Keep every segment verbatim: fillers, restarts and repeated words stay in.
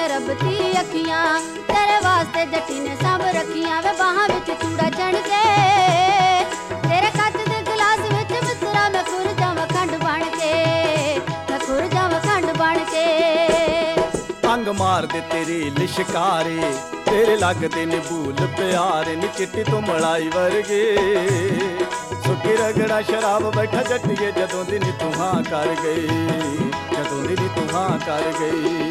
रब दी अखियां तेरे वास्ते जट्टी ने सब रखियां वे बाहां विच चूड़ा चढ़ के तेरे कच दे गिलास विच मित्रा मैं खुर जावां खंड बन के मैं खुर जावां खंड बन के अंग मार दे तेरी लिशकारे तेरे लगदे ने भूल प्यारे नी चिट्टी तो मलाई वर्गे सुखी रगड़ा शराब बैठा जट्टिए जदों दी नी तू हां कर गई जदों दी नी तू हां कर गई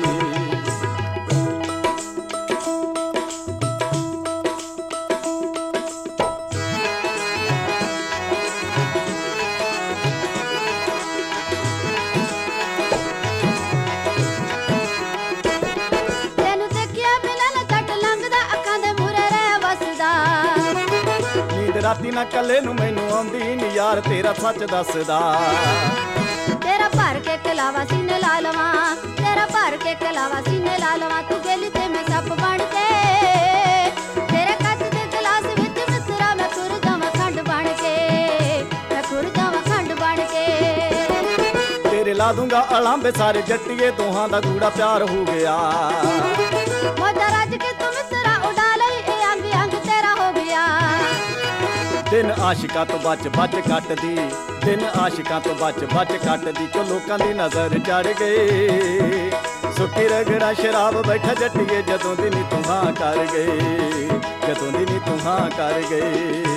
राती ना कले नू मैनू आंदी नी यार तेरा सच दसदा तेरा भर के कलावा सीने ला लवां तेरा भर के कलावा सीने ला लवां तू गेली ते मैं सप बन के तेरे कच दे गिलास विच मित्रा मैं खुर जावां खंड बन के मैं खुर जावां खंड बन के तेरे ला दूंगा अलांबे सारे जट्टिए दोहां दा गूड़ा प्यार हो गया मौजा रज के तू मित्रा उड़ा लई ए अंग अंग तेरा हो गया दिन आशिकां तो बच बच कट दी दिन आशिकां तो बच बच कट दी चो लोकां दी नजर चढ़ गई सुखी रगड़ा शराब बैठा जट्टिए जदों दी नी तू हां कर गई जदों दी नी तू हां कर गई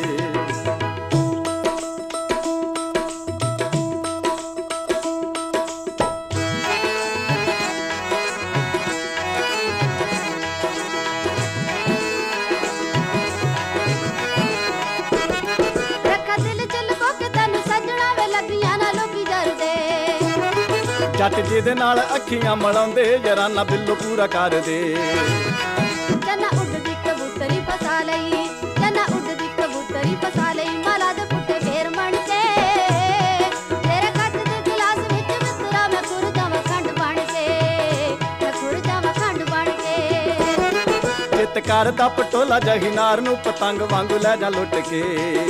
जट जिहदे नाल अखियां मलाउंदे जराना बिल्लो पूरा कर दे चन्ना उड्डदी कबूतरी फसा लई चन्ना उड्डदी कबूतरी फसा लई माला दे पुट्टे फेर मन के तेरे कच दे गिलास विच मित्रा मैं खुर जावां खंड बन के मैं खुर जावां खंड बन के चित करदा पटोला जही नार नू पतंग वांगू लै जा लुट के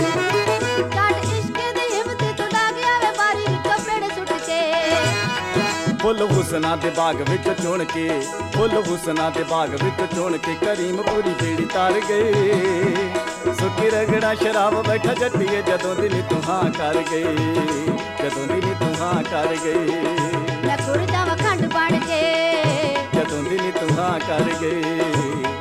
फुल हुसना दे बाग विच चुन के फुल हुसना दे बाग विच चुन के करीम पूरी बेड़ी तार गए सुखी रगड़ा शराब बैठा जट्टिए जदों दी नी तू हां कर गई जदों दी नी तू हां कर गई मैं खुर जावां खंड बन के जदों दी नी तू हां कर गई।